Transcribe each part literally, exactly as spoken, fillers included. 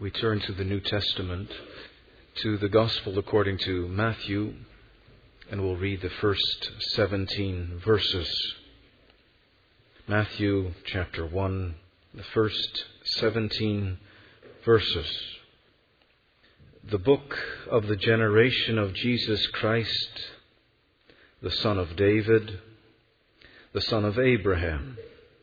we turn to the New Testament, to the Gospel according to Matthew, and we'll read the first seventeen verses. Matthew chapter one, the first seventeen verses. The book of the generation of Jesus Christ, the son of David, the son of Abraham.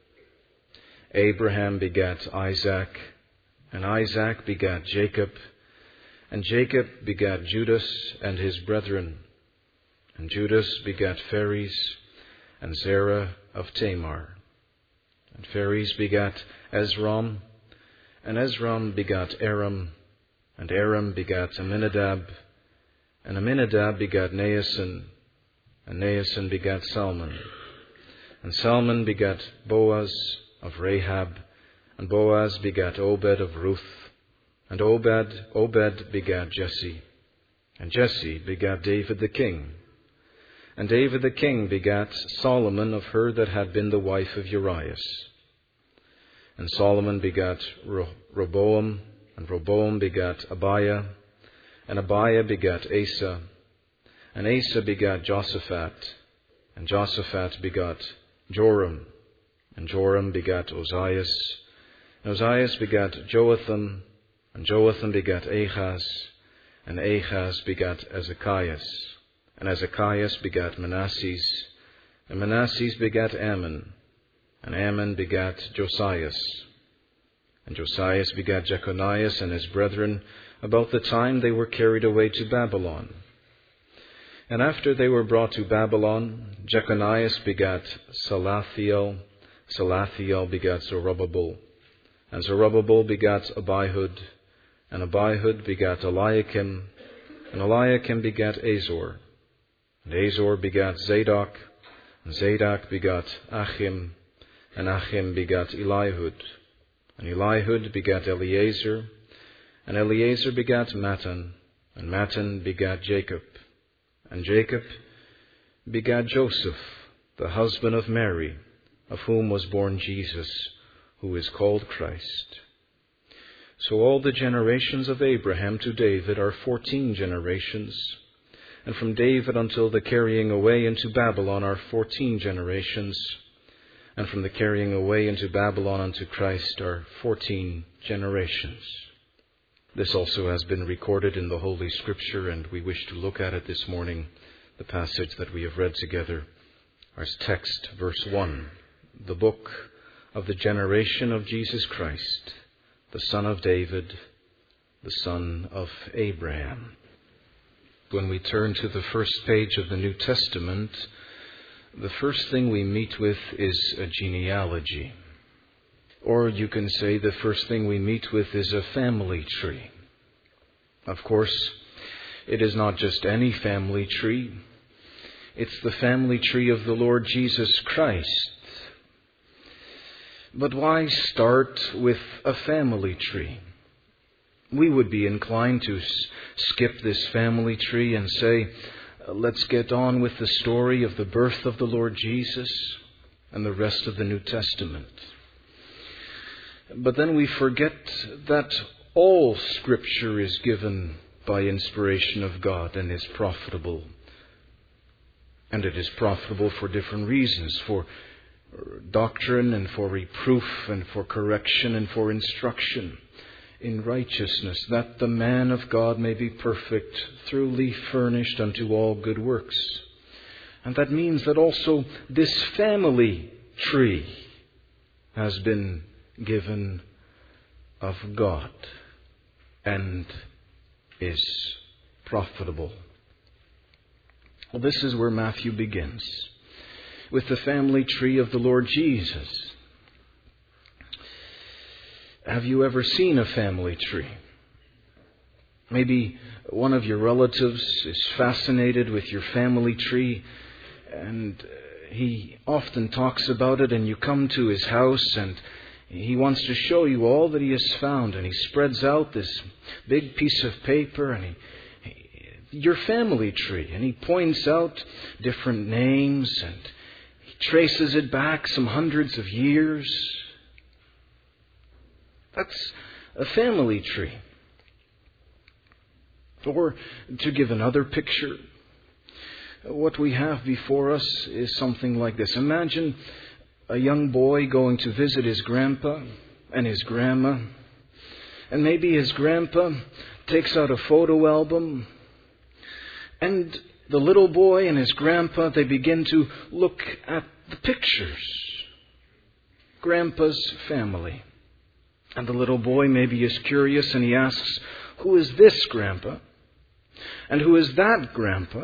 Abraham begat Isaac, and Isaac begat Jacob, and Jacob begat Judas and his brethren, and Judas begat Phares, and Zerah of Tamar. And Phares begat Ezrom, and Ezrom begat Aram, and Aram begat Amminadab, and Amminadab begat Naasson, and Naasson begat Salmon, and Salmon begat Boaz of Rahab, and Boaz begat Obed of Ruth, and Obed, Obed begat Jesse, and Jesse begat David the king, and David the king begat Solomon of her that had been the wife of Urias. And Solomon begat Rehoboam, and Rehoboam begat Abiah, and Abiah begat Asa, and Asa begat Josaphat, and Josaphat begat Joram, and Joram begat Ozias, and Ozias begat Joatham, and Joatham begat Ahaz, and Ahaz begat Ezekias, and Ezekias begat Manasses, and Manasses begat Ammon, and Ammon begat Josias, and Josias begat Jeconias and his brethren about the time they were carried away to Babylon. And after they were brought to Babylon, Jeconias begat Salathiel, Salathiel begat Zerubbabel, and Zerubbabel begat Abihud, and Abihud begat Eliakim, and Eliakim begat Azor, and Azor begat Zadok, and Zadok begat Achim, and Achim begat Elihud, and Elihud begat Eleazar, and Eleazar begat Matan, and Matan begat Jacob, and Jacob begat Joseph, the husband of Mary, of whom was born Jesus, who is called Christ. So all the generations of Abraham to David are fourteen generations, and from David until the carrying away into Babylon are fourteen generations, and from the carrying away into Babylon unto Christ are fourteen generations. This also has been recorded in the Holy Scripture, and we wish to look at it this morning, the passage that we have read together. Our text, verse one, the book of the generation of Jesus Christ, the son of David, the son of Abraham. When we turn to the first page of the New Testament, the first thing we meet with is a genealogy. Or you can say the first thing we meet with is a family tree. Of course, it is not just any family tree. It's the family tree of the Lord Jesus Christ. But why start with a family tree? We would be inclined to skip this family tree and say, let's get on with the story of the birth of the Lord Jesus and the rest of the New Testament. But then we forget that all Scripture is given by inspiration of God and is profitable. And it is profitable for different reasons, for doctrine and for reproof and for correction and for instruction in righteousness, that the man of God may be perfect, thoroughly furnished unto all good works. And that means that also this family tree has been given of God and is profitable. Well, this is where Matthew begins, with the family tree of the Lord Jesus. Have you ever seen a family tree? Maybe one of your relatives is fascinated with your family tree, and he often talks about it, and you come to his house and he wants to show you all that he has found, and he spreads out this big piece of paper, and he, he your family tree, and he points out different names, and he traces it back some hundreds of years. That's a family tree. Or, to give another picture, what we have before us is something like this. Imagine a young boy going to visit his grandpa and his grandma. And maybe his grandpa takes out a photo album. And the little boy and his grandpa, they begin to look at the pictures. Grandpa's family. And the little boy maybe is curious and he asks, "Who is this, Grandpa? And who is that, Grandpa?"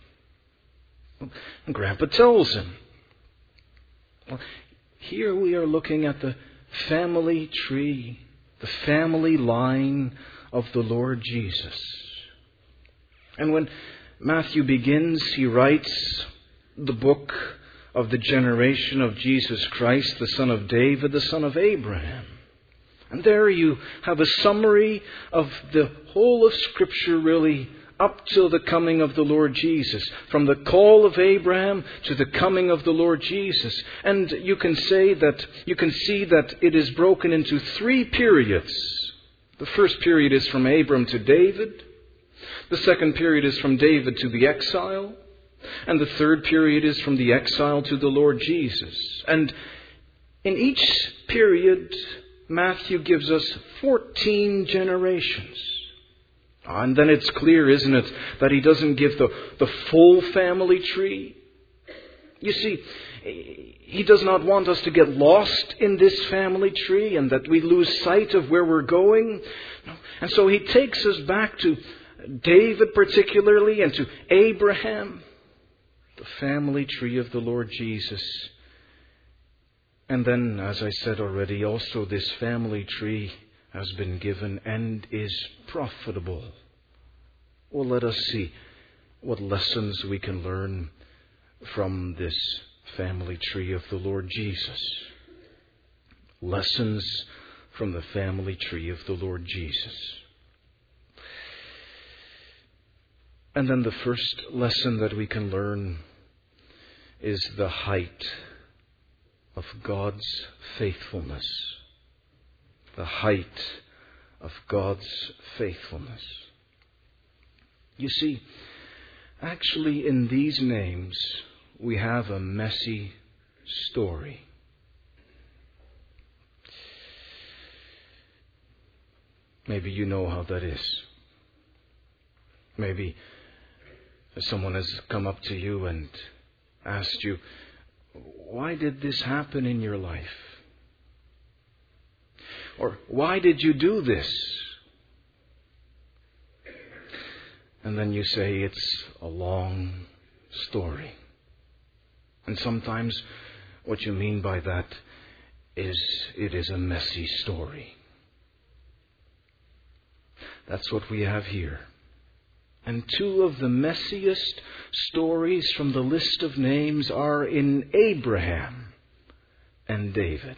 And Grandpa tells him. Well, here we are looking at the family tree, the family line of the Lord Jesus. And when Matthew begins, he writes the book of the generation of Jesus Christ, the son of David, the son of Abraham. And there you have a summary of the whole of Scripture, really, up till the coming of the Lord Jesus. From the call of Abraham to the coming of the Lord Jesus. And you can say that, you can see that it is broken into three periods. The first period is from Abram to David. The second period is from David to the exile. And the third period is from the exile to the Lord Jesus. And in each period, Matthew gives us fourteen generations. And then it's clear, isn't it, that he doesn't give the, the full family tree. You see, he does not want us to get lost in this family tree and that we lose sight of where we're going. And so he takes us back to David particularly and to Abraham, the family tree of the Lord Jesus. And then, as I said already, also this family tree has been given and is profitable. Well, let us see what lessons we can learn from this family tree of the Lord Jesus. Lessons from the family tree of the Lord Jesus. And then the first lesson that we can learn is the height of God's faithfulness. The height of God's faithfulness. You see, actually in these names we have a messy story. Maybe you know how that is. Maybe someone has come up to you and asked you, "Why did this happen in your life?" Or, "Why did you do this?" And then you say, "It's a long story." And sometimes what you mean by that is it is a messy story. That's what we have here. And two of the messiest stories from the list of names are in Abraham and David.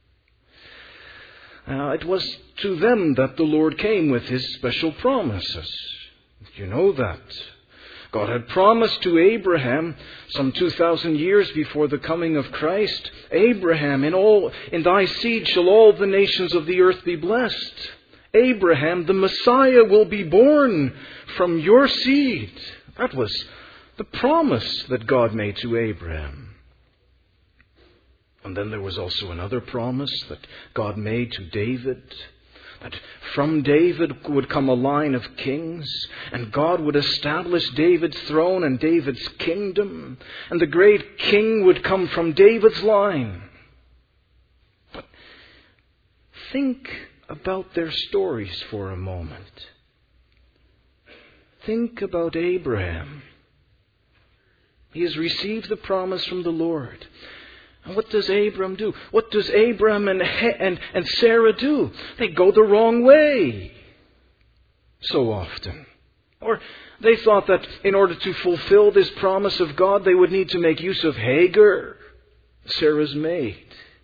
Uh, it was to them that the Lord came with His special promises. You know that. God had promised to Abraham some two thousand years before the coming of Christ, "Abraham, in all in thy seed shall all the nations of the earth be blessed." Abraham, the Messiah, will be born from your seed. That was the promise that God made to Abraham. And then there was also another promise that God made to David, that from David would come a line of kings, and God would establish David's throne and David's kingdom, and the great king would come from David's line. But think about their stories for a moment. Think about Abraham. He has received the promise from the Lord. And what does Abram do? What does Abram and, and, and Sarah do? They go the wrong way so often. Or they thought that in order to fulfill this promise of God, they would need to make use of Hagar, Sarah's maid.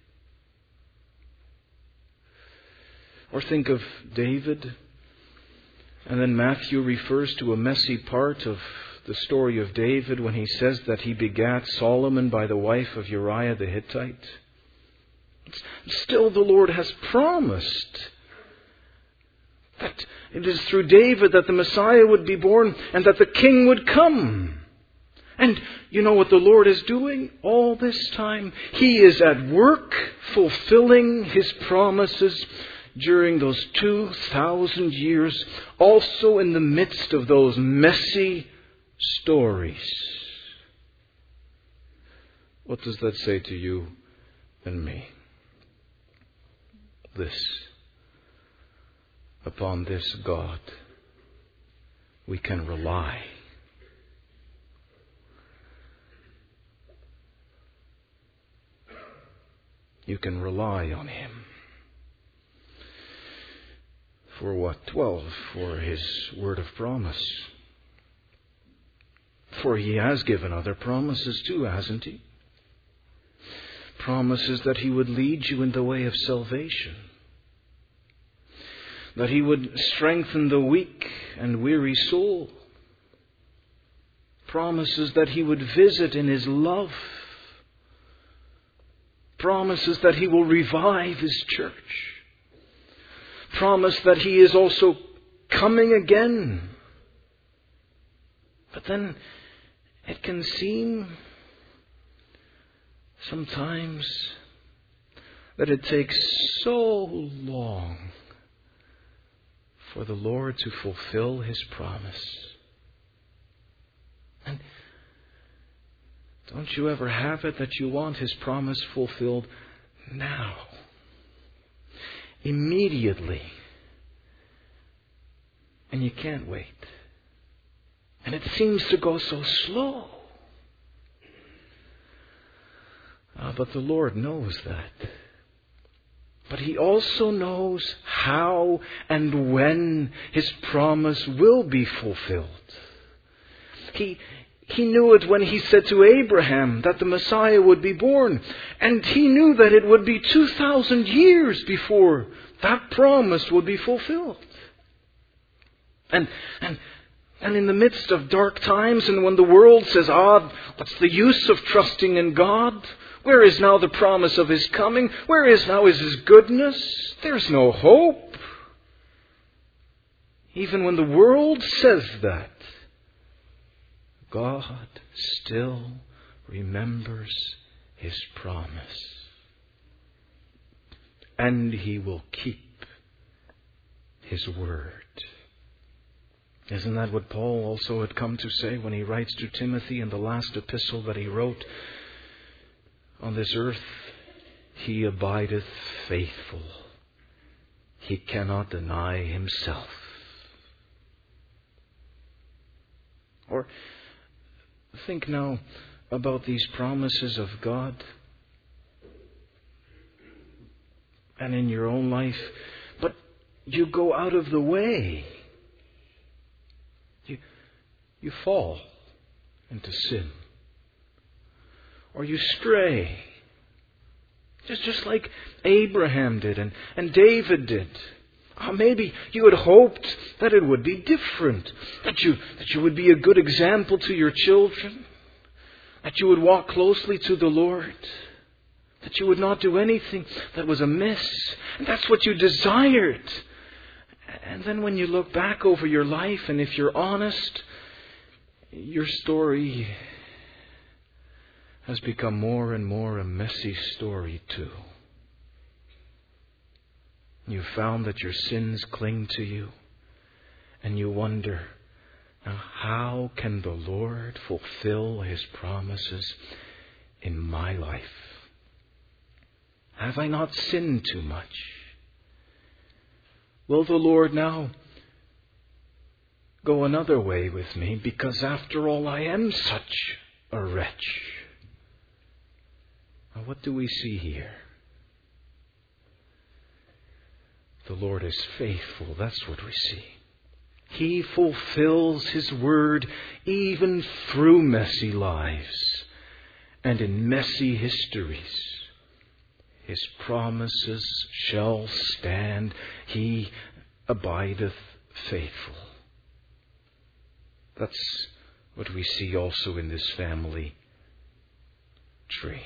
Or think of David. And then Matthew refers to a messy part of the story of David when he says that he begat Solomon by the wife of Uriah the Hittite. Still, the Lord has promised That it is through David that the Messiah would be born and that the King would come. And you know what the Lord is doing all this time? He is at work fulfilling His promises during those two thousand years, also in the midst of those messy stories. What does that say to you and me? This. Upon this God we can rely. You can rely on Him. For what? Well, for His word of promise. For He has given other promises too, hasn't He? Promises that He would lead you in the way of salvation. That He would strengthen the weak and weary soul. Promises that He would visit in His love. Promises that He will revive His church. Promise that He is also coming again. But then it can seem sometimes that it takes so long for the Lord to fulfill His promise. And don't you ever have it that you want His promise fulfilled now? Immediately. And you can't wait. And it seems to go so slow. Uh, but the Lord knows that. But He also knows how and when His promise will be fulfilled. He, he knew it when He said to Abraham that the Messiah would be born. And He knew that it would be two thousand years before that promise would be fulfilled. And, and, and in the midst of dark times, and when the world says, ah, what's the use of trusting in God? Where is now the promise of His coming? Where is now His goodness? There's no hope. Even when the world says that, God still remembers His promise. And He will keep His word. Isn't that what Paul also had come to say when he writes to Timothy in the last epistle that he wrote? On this earth, He abideth faithful. He cannot deny Himself. Or think now about these promises of God. And in your own life. But you go out of the way. You, you fall into sin. Or you stray. Just, just like Abraham did and, and David did. Oh, maybe you had hoped that it would be different. That you, that you would be a good example to your children. That you would walk closely to the Lord. That you would not do anything that was amiss. And that's what you desired. And then when you look back over your life, and if you're honest, your story has become more and more a messy story too. You found that your sins cling to you, and you wonder, now how can the Lord fulfill His promises in my life? Have I not sinned too much? Will the Lord now go another way with me, because after all I am such a wretch? Now, what do we see here? The Lord is faithful. That's what we see. He fulfills His word even through messy lives and in messy histories. His promises shall stand. He abideth faithful. That's what we see also in this family tree.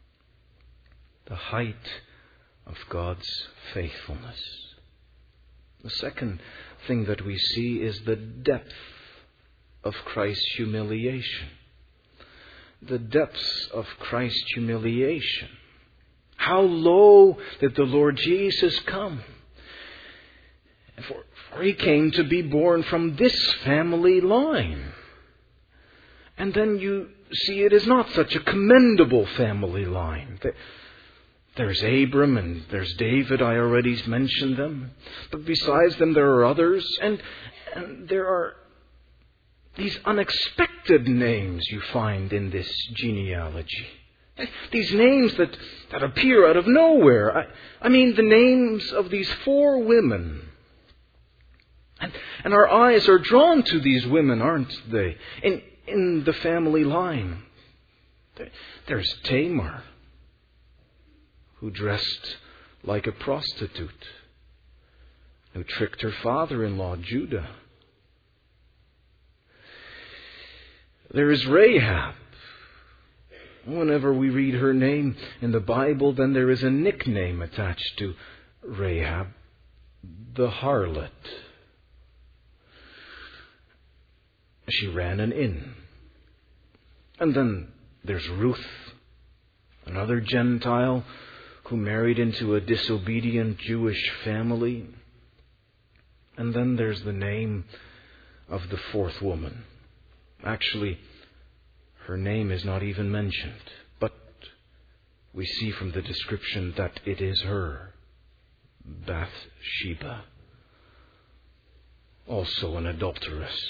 The height of God's faithfulness. The second thing that we see is the depth of Christ's humiliation. The depths of Christ's humiliation. How low did the Lord Jesus come? For, for He came to be born from this family line. And then you see it is not such a commendable family line. There's Abram and there's David, I already mentioned them. But besides them there are others. And, and there are these unexpected names you find in this genealogy. These names that, that appear out of nowhere. I, I mean the names of these four women. And, and our eyes are drawn to these women, aren't they? In, in the family line. There's Tamar, who dressed like a prostitute, who tricked her father-in-law, Judah. There is Rahab. Whenever we read her name in the Bible, then there is a nickname attached to Rahab, the harlot. She ran an inn. And then there's Ruth, another Gentile who married into a disobedient Jewish family. And then there's the name of the fourth woman. Actually, her name is not even mentioned, but we see from the description that it is her, Bathsheba, also an adulteress.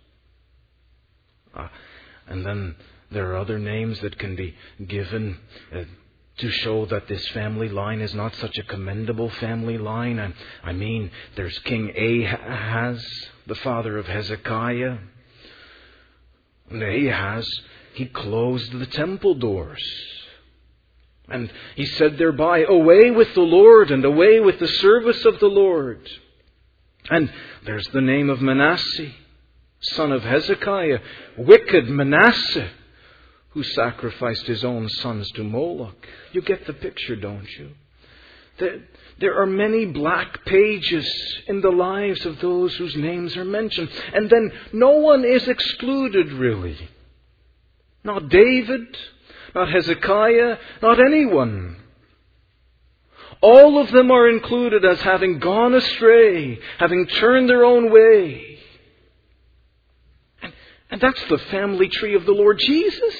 Uh, and then there are other names that can be given uh, to show that this family line is not such a commendable family line. I, I mean, there's King Ahaz, the father of Hezekiah. And Ahaz, he closed the temple doors. And he said thereby, away with the Lord and away with the service of the Lord. And there's the name of Manasseh, son of Hezekiah, wicked Manasseh, who sacrificed his own sons to Moloch. You get the picture, don't you? There, there are many black pages in the lives of those whose names are mentioned. And then no one is excluded, really. Not David, not Hezekiah, not anyone. All of them are included as having gone astray, having turned their own way. And, and that's the family tree of the Lord Jesus.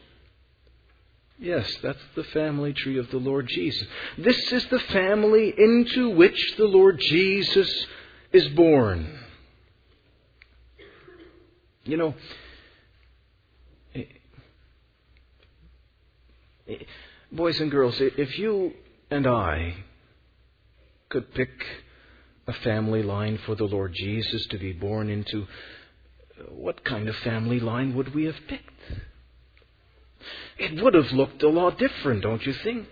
Yes, that's the family tree of the Lord Jesus. This is the family into which the Lord Jesus is born. You know, boys and girls, if you and I could pick a family line for the Lord Jesus to be born into, what kind of family line would we have picked? It would have looked a lot different, don't you think?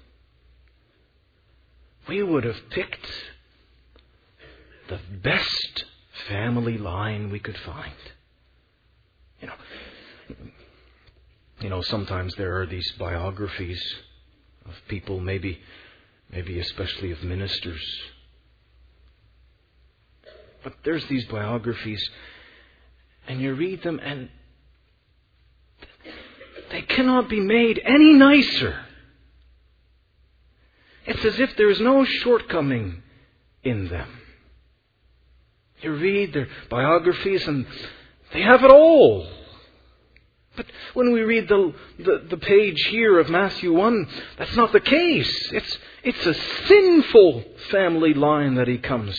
We would have picked the best family line we could find. You know, you know, sometimes there are these biographies of people, maybe, maybe especially of ministers. But there's these biographies, and you read them, and they cannot be made any nicer. It's as if there is no shortcoming in them. You read their biographies and they have it all. But when we read the, the, the page here of Matthew one, that's not the case. It's, it's a sinful family line that he comes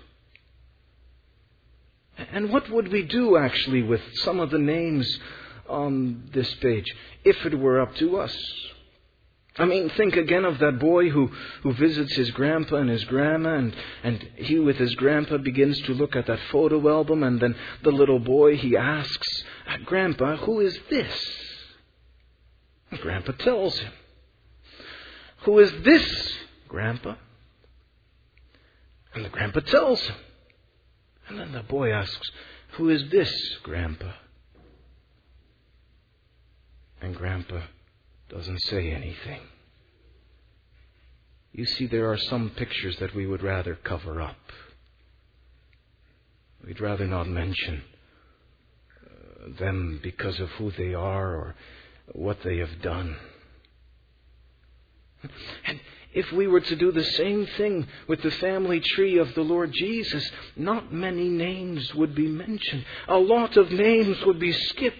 to. And what would we do actually with some of the names on this page if it were up to us? I mean, think again of that boy who, who visits his grandpa and his grandma, and, and he with his grandpa begins to look at that photo album, and then the little boy, he asks, Grandpa, who is this? And Grandpa tells him. Who is this, Grandpa? And the grandpa tells him. And then the boy asks, who is this, Grandpa? And Grandpa doesn't say anything. You see, there are some pictures that we would rather cover up. We'd rather not mention uh, them because of who they are or what they have done. And if we were to do the same thing with the family tree of the Lord Jesus, not many names would be mentioned. A lot of names would be skipped.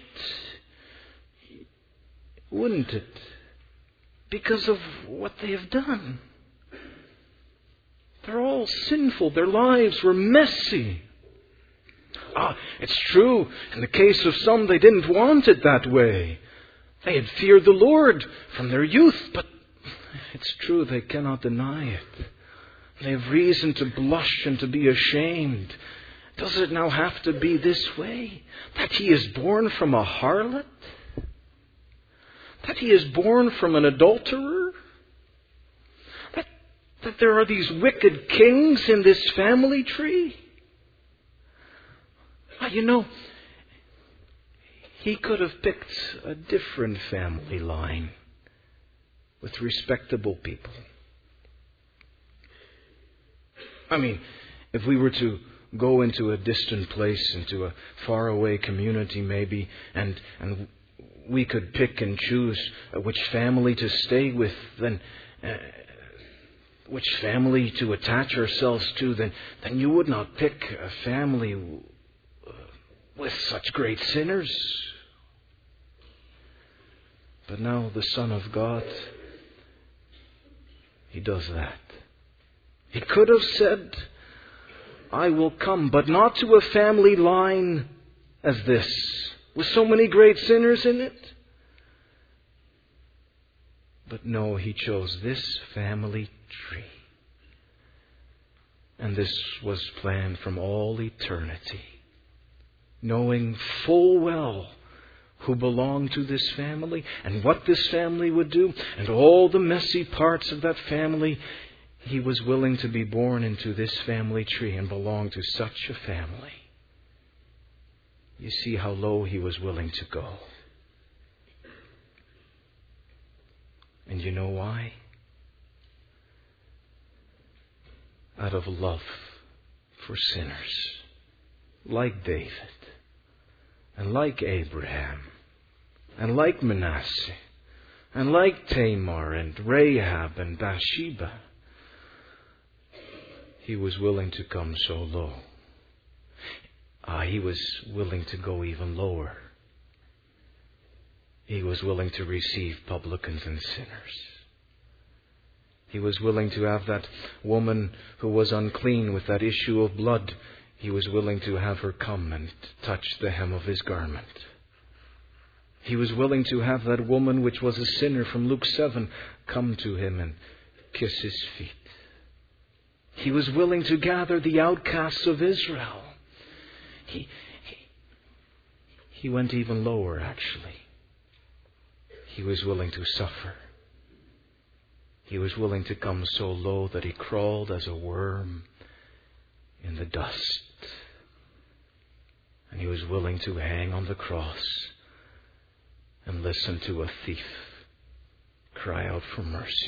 Wouldn't it? Because of what they have done. They're all sinful. Their lives were messy. Ah, it's true. In the case of some, they didn't want it that way. They had feared the Lord from their youth, but it's true, they cannot deny it. They have reason to blush and to be ashamed. Does it now have to be this way? That he is born from a harlot? That he is born from an adulterer? That, that there are these wicked kings in this family tree? Ah, you know, he could have picked a different family line with respectable people. I mean, if we were to go into a distant place, into a faraway community maybe, and and we could pick and choose which family to stay with, then uh, which family to attach ourselves to, then then you would not pick a family with such great sinners. But now the Son of God, he does that. He could have said, I will come, but not to a family line as this, with so many great sinners in it. But no, he chose this family tree. And this was planned from all eternity, knowing full well who belonged to this family and what this family would do and all the messy parts of that family. He was willing to be born into this family tree and belong to such a family. You see how low he was willing to go. And you know why? Out of love for sinners, like David, and like Abraham, and like Manasseh, and like Tamar, and Rahab, and Bathsheba. He was willing to come so low. Ah, he was willing to go even lower. He was willing to receive publicans and sinners. He was willing to have that woman who was unclean with that issue of blood. He was willing to have her come and touch the hem of his garment. He was willing to have that woman which was a sinner from Luke seven come to him and kiss his feet. He was willing to gather the outcasts of Israel. He, he, he went even lower, actually. He was willing to suffer. He was willing to come so low that he crawled as a worm in the dust. And he was willing to hang on the cross and listen to a thief cry out for mercy.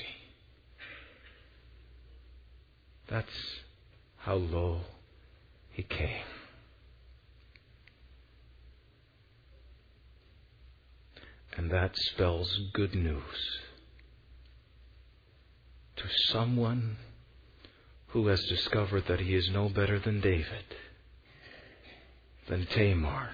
That's how low he came. And that spells good news to someone who has discovered that he is no better than David, than Tamar,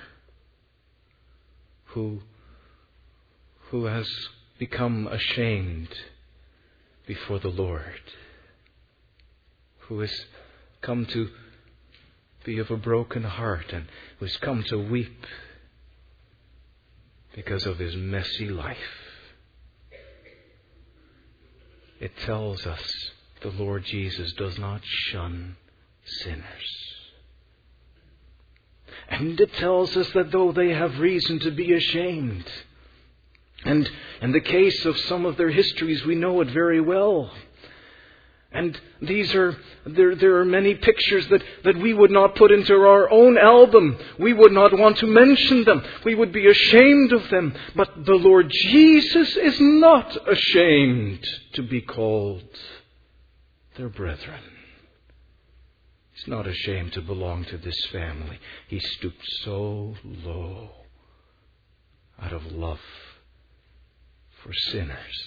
who, who has become ashamed before the Lord, who has come to be of a broken heart and who has come to weep because of his messy life. It tells us the Lord Jesus does not shun sinners. And it tells us that though they have reason to be ashamed, and in the case of some of their histories, we know it very well. And these are, there, there are many pictures that, that we would not put into our own album. We would not want to mention them. We would be ashamed of them. But the Lord Jesus is not ashamed to be called their brethren. He's not ashamed to belong to this family. He stooped so low out of love for sinners.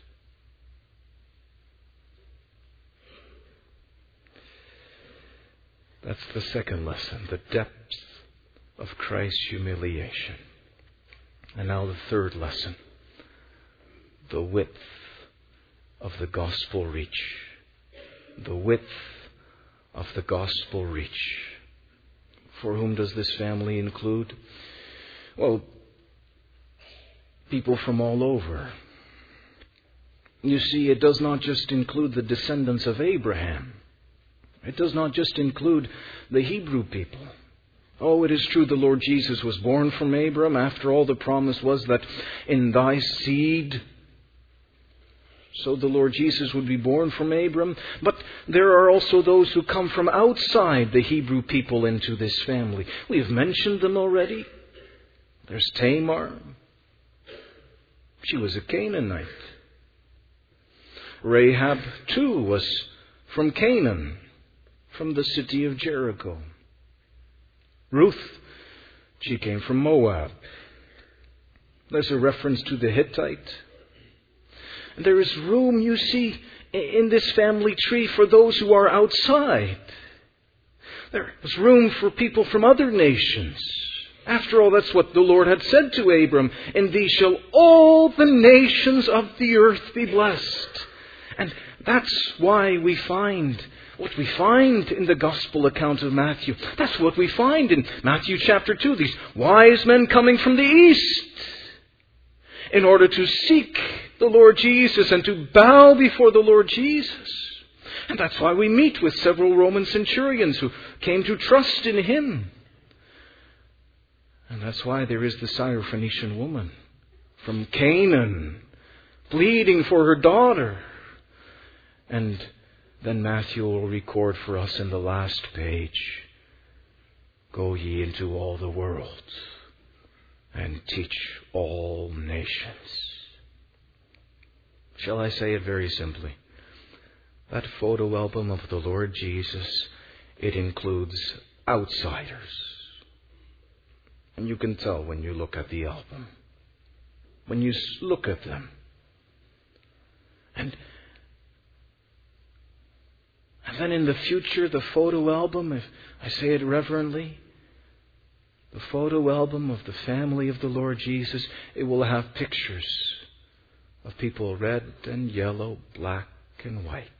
That's the second lesson, the depth of Christ's humiliation. And now the third lesson, the width of the gospel reach. The width of the gospel reach. For whom does this family include? Well, people from all over. You see, it does not just include the descendants of Abraham. It does not just include the Hebrew people. Oh, it is true the Lord Jesus was born from Abraham. After all, the promise was that in thy seed, so the Lord Jesus would be born from Abraham. But there are also those who come from outside the Hebrew people into this family. We have mentioned them already. There's Tamar. She was a Canaanite. Rahab, too, was from Canaan, from the city of Jericho. Ruth, she came from Moab. There's a reference to the Hittite. There is room, you see, in this family tree for those who are outside. There is room for people from other nations. After all, that's what the Lord had said to Abram. In thee shall all the nations of the earth be blessed. And that's why we find what we find in the gospel account of Matthew. That's what we find in Matthew chapter two. These wise men coming from the east in order to seek the Lord Jesus and to bow before the Lord Jesus. And that's why we meet with several Roman centurions who came to trust in Him. And that's why there is the Syrophoenician woman from Canaan pleading for her daughter. And then Matthew will record for us in the last page, go ye into all the world and teach all nations. Shall I say it very simply? That photo album of the Lord Jesus, it includes outsiders. And you can tell when you look at the album. When you look at them. And And then in the future, the photo album, if I say it reverently, the photo album of the family of the Lord Jesus, it will have pictures of people red and yellow, black and white.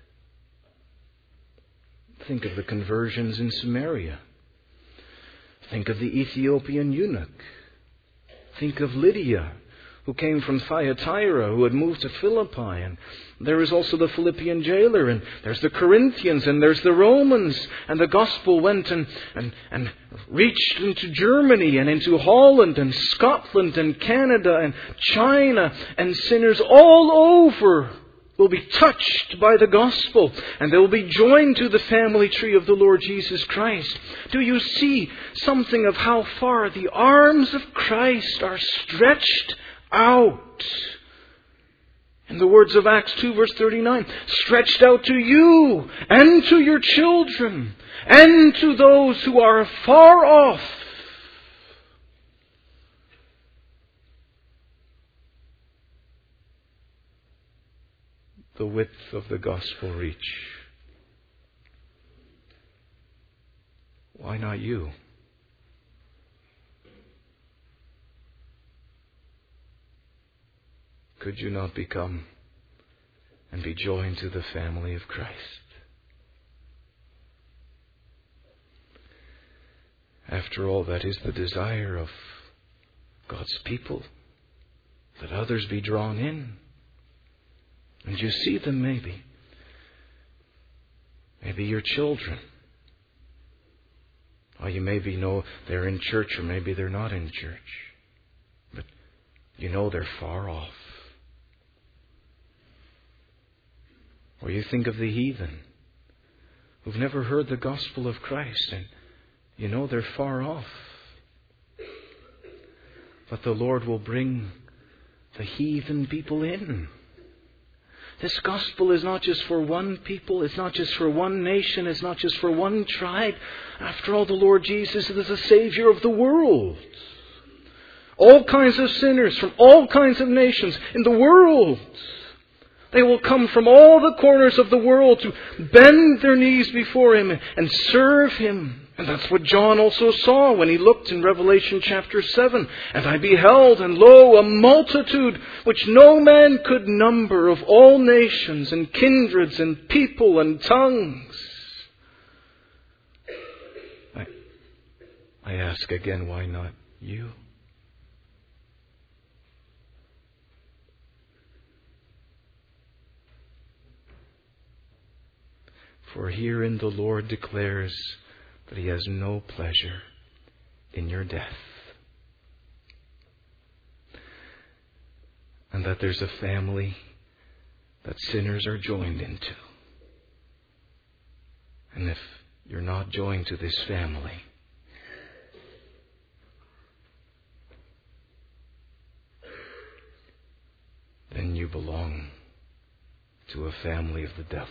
Think of the conversions in Samaria. Think of the Ethiopian eunuch. Think of Lydia, who came from Thyatira, who had moved to Philippi. And there is also the Philippian jailer, and there's the Corinthians, and there's the Romans. And the gospel went and, and, and reached into Germany, and into Holland, and Scotland, and Canada, and China. And sinners all over will be touched by the gospel, and they will be joined to the family tree of the Lord Jesus Christ. Do you see something of how far the arms of Christ are stretched out? In the words of Acts two verse thirty-nine, stretched out to you and to your children and to those who are far off. The width of the gospel reach. Why not you? Could you not become and be joined to the family of Christ? After all, that is the desire of God's people, that others be drawn in. And you see them maybe. Maybe your children. Or you maybe know they're in church or maybe they're not in church. But you know they're far off. Or you think of the heathen who've never heard the gospel of Christ and you know they're far off. But the Lord will bring the heathen people in. This gospel is not just for one people. It's not just for one nation. It's not just for one tribe. After all, the Lord Jesus is the Savior of the world. All kinds of sinners from all kinds of nations in the world. They will come from all the corners of the world to bend their knees before Him and serve Him. And that's what John also saw when he looked in Revelation chapter seven. And I beheld, and lo, a multitude which no man could number, of all nations and kindreds and people and tongues. I, I ask again, why not you? For herein the Lord declares that He has no pleasure in your death. And that there's a family that sinners are joined into. And if you're not joined to this family, then you belong to a family of the devil.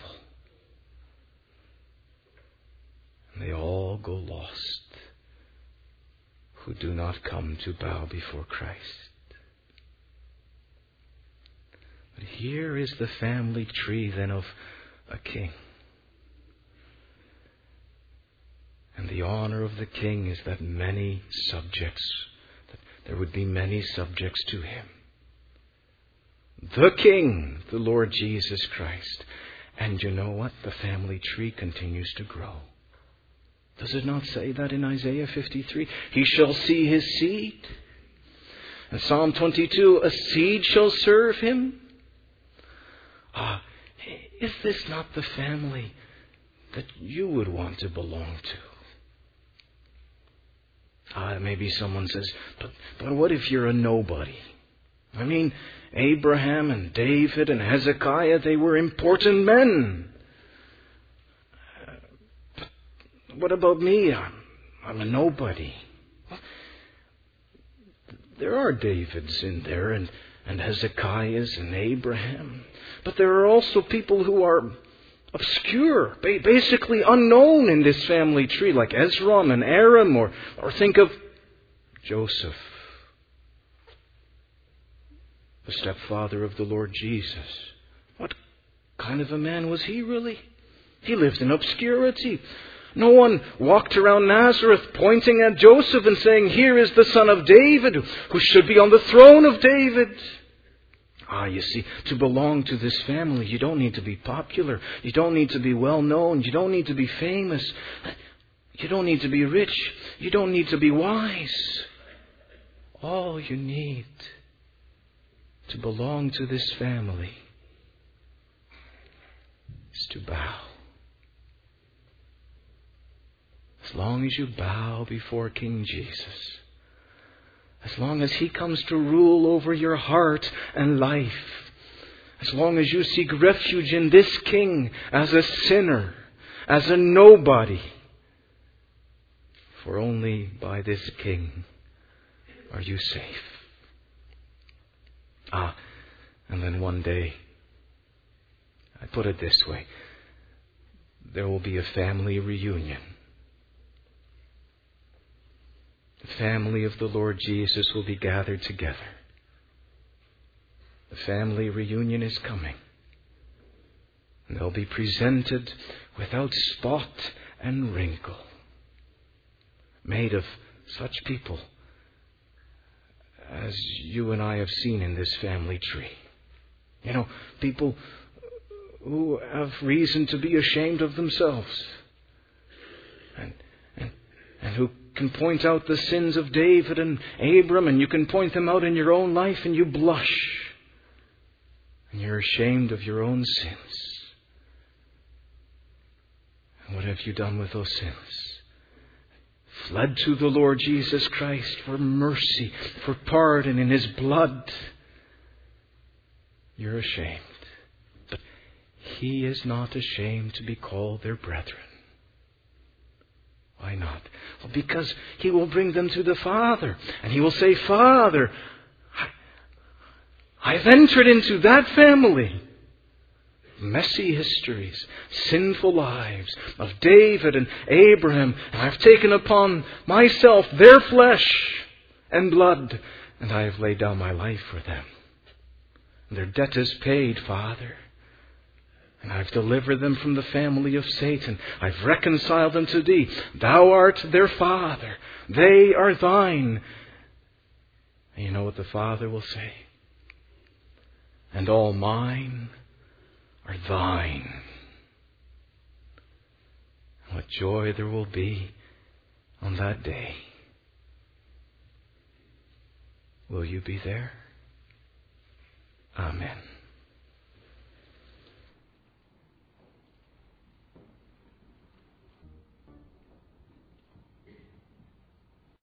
And they all go lost who do not come to bow before Christ. But here is the family tree then of a king. And the honor of the king is that many subjects, that there would be many subjects to him. The king, the Lord Jesus Christ. And you know what? The family tree continues to grow. Does it not say that in Isaiah fifty-three? He shall see his seed. In Psalm twenty-two, a seed shall serve him. Ah, is this not the family that you would want to belong to? Ah, maybe someone says, but, but what if you're a nobody? I mean, Abraham and David and Hezekiah, they were important men. What about me? I'm, I'm a nobody. There are Davids in there and, and Hezekiahs and Abraham. But there are also people who are obscure, basically unknown in this family tree, like Ezron and Aram, or, or think of Joseph, the stepfather of the Lord Jesus. What kind of a man was he really? He lived in obscurity. No one walked around Nazareth pointing at Joseph and saying, here is the son of David who should be on the throne of David. Ah, you see, to belong to this family, you don't need to be popular. You don't need to be well known. You don't need to be famous. You don't need to be rich. You don't need to be wise. All you need to belong to this family is to bow. As long as you bow before King Jesus, as long as He comes to rule over your heart and life, as long as you seek refuge in this King as a sinner, as a nobody, for only by this King are you safe. Ah, and then one day, I put it this way, there will be a family reunion. The family of the Lord Jesus will be gathered together. The family reunion is coming. And they'll be presented without spot and wrinkle, made of such people as you and I have seen in this family tree. You know, people who have reason to be ashamed of themselves. And, and, and who can point out the sins of David and Abram, and you can point them out in your own life and you blush. And you're ashamed of your own sins. And what have you done with those sins? Fled to the Lord Jesus Christ for mercy, for pardon in His blood. You're ashamed. But He is not ashamed to be called their brethren. Why not? Well, because He will bring them to the Father. And He will say, Father, I've entered into that family. messy histories, sinful lives of David and Abraham, and I've taken upon myself their flesh and blood, and I have laid down my life for them. Their debt is paid, Father. And I've delivered them from the family of Satan. I've reconciled them to Thee. Thou art their Father. They are Thine. And you know what the Father will say? And all mine are Thine. What joy there will be on that day. Will you be there? Amen.